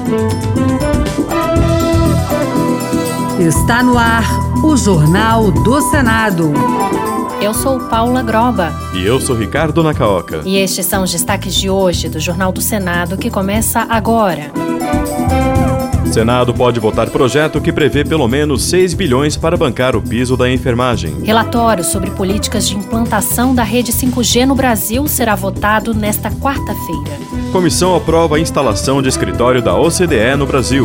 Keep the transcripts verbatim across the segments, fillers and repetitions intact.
Está no ar o Jornal do Senado. Eu sou Paula Groba. E eu sou Ricardo Nacaoca. E estes são os destaques de hoje do Jornal do Senado, que começa agora. Senado pode votar projeto que prevê pelo menos seis bilhões para bancar o piso da enfermagem. Relatório sobre políticas de implantação da rede cinco G no Brasil será votado nesta quarta-feira. Comissão aprova a instalação de escritório da O C D E no Brasil.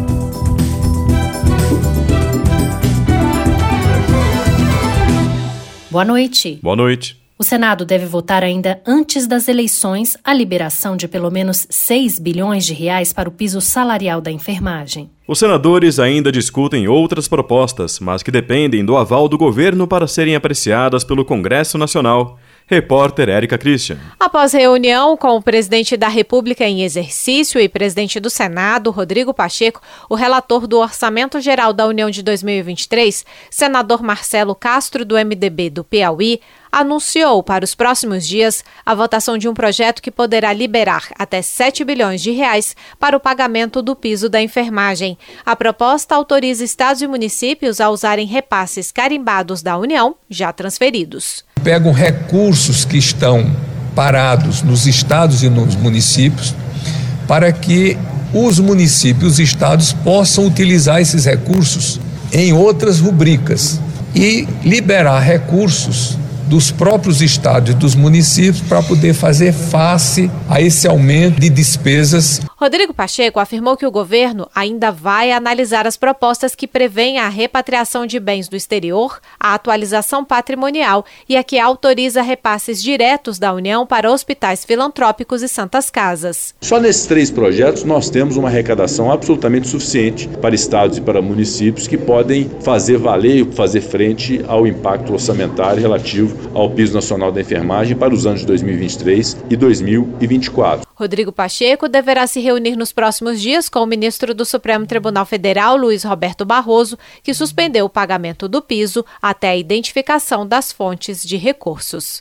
Boa noite. Boa noite. O Senado deve votar ainda antes das eleições a liberação de pelo menos seis bilhões de reais para o piso salarial da enfermagem. Os senadores ainda discutem outras propostas, mas que dependem do aval do governo para serem apreciadas pelo Congresso Nacional. Repórter Érica Christian. Após reunião com o presidente da República em exercício e presidente do Senado, Rodrigo Pacheco, o relator do Orçamento Geral da União de dois mil e vinte e três, senador Marcelo Castro, do M D B do Piauí, anunciou para os próximos dias a votação de um projeto que poderá liberar até sete bilhões de reais para o pagamento do piso da enfermagem. A proposta autoriza estados e municípios a usarem repasses carimbados da União, já transferidos. Pegam recursos que estão parados nos estados e nos municípios para que os municípios e estados possam utilizar esses recursos em outras rubricas e liberar recursos dos próprios estados e dos municípios para poder fazer face a esse aumento de despesas. Rodrigo Pacheco afirmou que o governo ainda vai analisar as propostas que prevêem a repatriação de bens do exterior, a atualização patrimonial e a que autoriza repasses diretos da União para hospitais filantrópicos e santas casas. Só nesses três projetos nós temos uma arrecadação absolutamente suficiente para estados e para municípios que podem fazer valer, fazer frente ao impacto orçamentário relativo ao piso nacional da enfermagem para os anos de dois mil e vinte e três e dois mil e vinte e quatro. Rodrigo Pacheco deverá se reunir nos próximos dias com o ministro do Supremo Tribunal Federal, Luiz Roberto Barroso, que suspendeu o pagamento do piso até a identificação das fontes de recursos.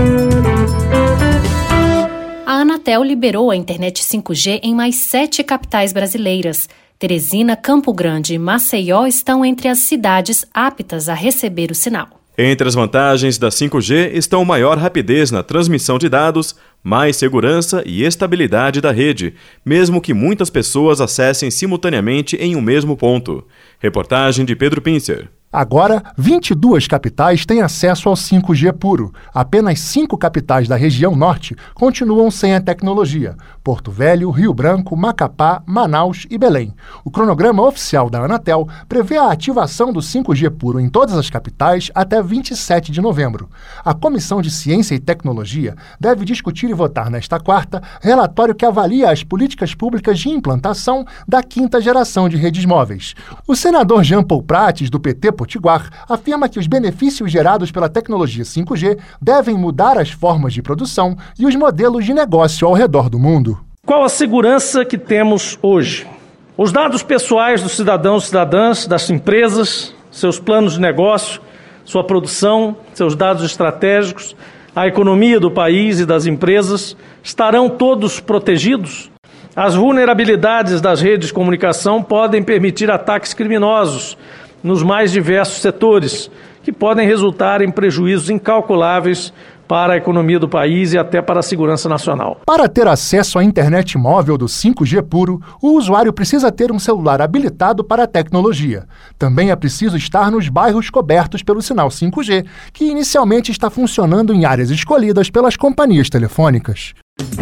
A Anatel liberou a internet cinco G em mais sete capitais brasileiras. Teresina, Campo Grande e Maceió estão entre as cidades aptas a receber o sinal. Entre as vantagens da cinco G estão maior rapidez na transmissão de dados, mais segurança e estabilidade da rede, mesmo que muitas pessoas acessem simultaneamente em um mesmo ponto. Reportagem de Pedro Pincer. Agora, vinte e duas capitais têm acesso ao cinco G puro. Apenas cinco capitais da região norte continuam sem a tecnologia: Porto Velho, Rio Branco, Macapá, Manaus e Belém. O cronograma oficial da Anatel prevê a ativação do cinco G puro em todas as capitais até vinte e sete de novembro. A Comissão de Ciência e Tecnologia deve discutir e votar nesta quarta relatório que avalia as políticas públicas de implantação da quinta geração de redes móveis. O senador Jean Paul Prates, do P T Potiguar, afirma que os benefícios gerados pela tecnologia cinco G devem mudar as formas de produção e os modelos de negócio ao redor do mundo. Qual a segurança que temos hoje? Os dados pessoais dos cidadãos e cidadãs, das empresas, seus planos de negócio, sua produção, seus dados estratégicos, a economia do país e das empresas, estarão todos protegidos? As vulnerabilidades das redes de comunicação podem permitir ataques criminosos nos mais diversos setores, que podem resultar em prejuízos incalculáveis para a economia do país e até para a segurança nacional. Para ter acesso à internet móvel do cinco G puro, o usuário precisa ter um celular habilitado para a tecnologia. Também é preciso estar nos bairros cobertos pelo sinal cinco G, que inicialmente está funcionando em áreas escolhidas pelas companhias telefônicas.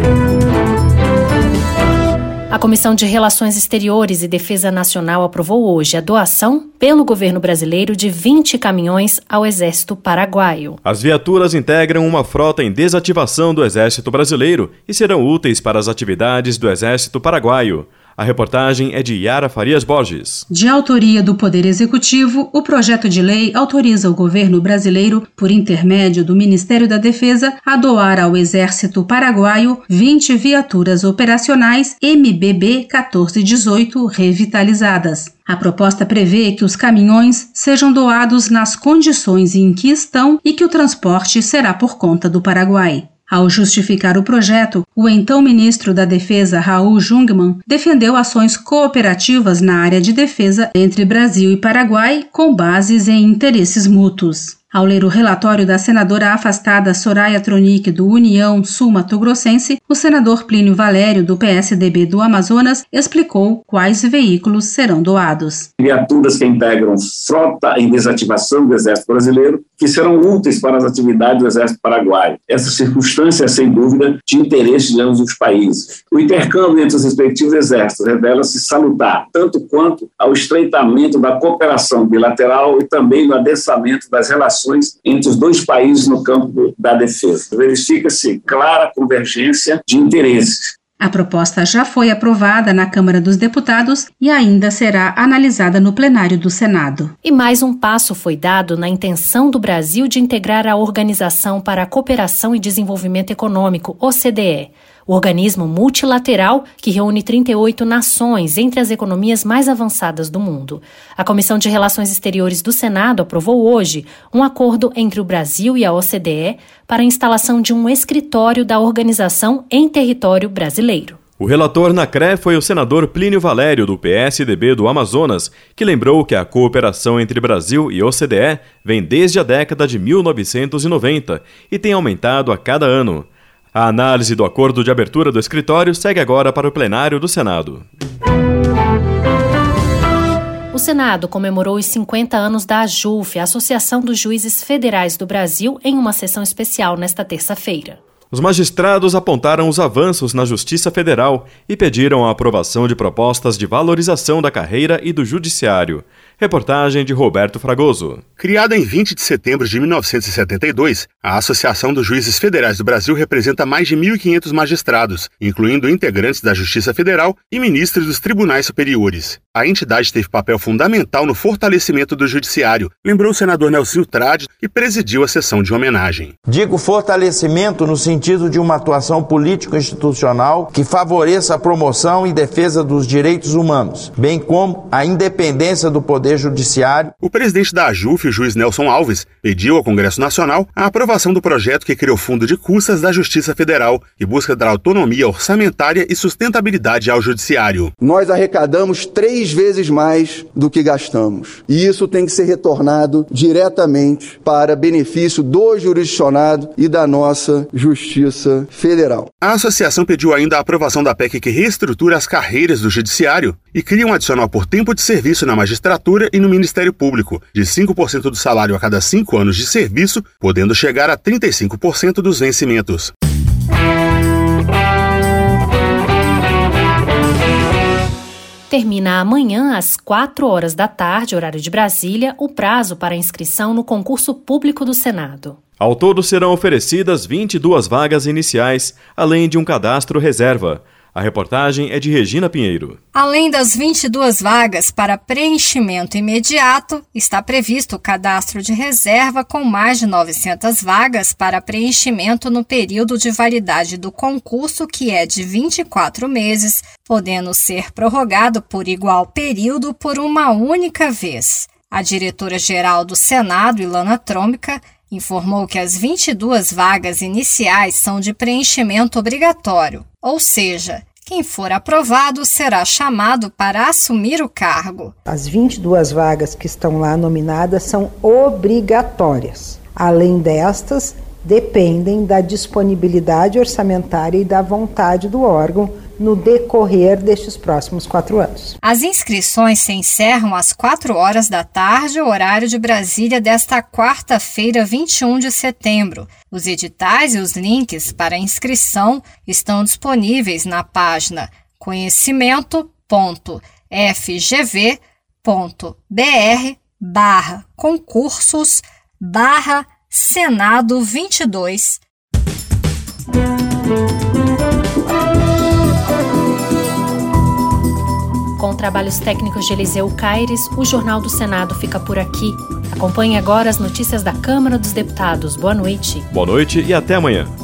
A Comissão de Relações Exteriores e Defesa Nacional aprovou hoje a doação pelo governo brasileiro de vinte caminhões ao Exército Paraguaio. As viaturas integram uma frota em desativação do Exército Brasileiro e serão úteis para as atividades do Exército Paraguaio. A reportagem é de Yara Farias Borges. De autoria do Poder Executivo, o projeto de lei autoriza o governo brasileiro, por intermédio do Ministério da Defesa, a doar ao Exército Paraguaio vinte viaturas operacionais M B B quatorze dezoito revitalizadas. A proposta prevê que os caminhões sejam doados nas condições em que estão e que o transporte será por conta do Paraguai. Ao justificar o projeto, o então ministro da Defesa, Raul Jungmann, defendeu ações cooperativas na área de defesa entre Brasil e Paraguai, com bases em interesses mútuos. Ao ler o relatório da senadora afastada Soraya Tronic, do União Sul-Mato-Grossense, o senador Plínio Valério, do P S D B do Amazonas, explicou quais veículos serão doados. Viaturas que integram frota em desativação do Exército Brasileiro, que serão úteis para as atividades do Exército Paraguaio. Essa circunstância é, sem dúvida, de interesse de ambos os países. O intercâmbio entre os respectivos exércitos revela-se salutar, tanto quanto ao estreitamento da cooperação bilateral e também no adensamento das relações entre os dois países no campo da defesa. Verifica-se clara convergência de interesses. A proposta já foi aprovada na Câmara dos Deputados e ainda será analisada no plenário do Senado. E mais um passo foi dado na intenção do Brasil de integrar a Organização para a Cooperação e Desenvolvimento Econômico, O C D E, o organismo multilateral que reúne trinta e oito nações entre as economias mais avançadas do mundo. A Comissão de Relações Exteriores do Senado aprovou hoje um acordo entre o Brasil e a O C D E para a instalação de um escritório da organização em território brasileiro. O relator na C R E foi o senador Plínio Valério, do P S D B do Amazonas, que lembrou que a cooperação entre Brasil e O C D E vem desde a década de mil novecentos e noventa e tem aumentado a cada ano. A análise do acordo de abertura do escritório segue agora para o plenário do Senado. O Senado comemorou os cinquenta anos da AJUF, a Associação dos Juízes Federais do Brasil, em uma sessão especial nesta terça-feira. Os magistrados apontaram os avanços na Justiça Federal e pediram a aprovação de propostas de valorização da carreira e do judiciário. Reportagem de Roberto Fragoso. Criada em vinte de setembro de mil novecentos e setenta e dois, a Associação dos Juízes Federais do Brasil representa mais de mil e quinhentos magistrados, incluindo integrantes da Justiça Federal e ministros dos tribunais superiores. A entidade teve papel fundamental no fortalecimento do judiciário, lembrou o senador Nelsinho Trade, que presidiu a sessão de homenagem. Digo fortalecimento no sentido de uma atuação político-institucional que favoreça a promoção e defesa dos direitos humanos, bem como a independência do Poder Judiciário. O presidente da AJUF, o juiz Nelson Alves, pediu ao Congresso Nacional a aprovação do projeto que cria o Fundo de Custas da Justiça Federal, que busca dar autonomia orçamentária e sustentabilidade ao judiciário. Nós arrecadamos três vezes mais do que gastamos. E isso tem que ser retornado diretamente para benefício do jurisdicionado e da nossa Justiça Federal. A associação pediu ainda a aprovação da P E C que reestrutura as carreiras do judiciário e cria um adicional por tempo de serviço na magistratura e no Ministério Público, de cinco por cento do salário a cada cinco anos de serviço, podendo chegar a trinta e cinco por cento dos vencimentos. Termina amanhã, às quatro horas da tarde, horário de Brasília, o prazo para inscrição no concurso público do Senado. Ao todo serão oferecidas vinte e duas vagas iniciais, além de um cadastro reserva. A reportagem é de Regina Pinheiro. Além das vinte e duas vagas para preenchimento imediato, está previsto o cadastro de reserva com mais de novecentas vagas para preenchimento no período de validade do concurso, que é de vinte e quatro meses, podendo ser prorrogado por igual período por uma única vez. A diretora-geral do Senado, Ilana Trômica, informou que as vinte e duas vagas iniciais são de preenchimento obrigatório, ou seja, quem for aprovado será chamado para assumir o cargo. As vinte e duas vagas que estão lá nominadas são obrigatórias. Além destas, dependem da disponibilidade orçamentária e da vontade do órgão no decorrer destes próximos quatro anos. As inscrições se encerram às quatro horas da tarde, horário de Brasília, desta quarta-feira, vinte e um de setembro. Os editais e os links para inscrição estão disponíveis na página conhecimento ponto f g v ponto b r barra concursos barra Senado vinte e dois. Com trabalhos técnicos de Eliseu Caires, o Jornal do Senado fica por aqui. Acompanhe agora as notícias da Câmara dos Deputados. Boa noite. Boa noite e até amanhã.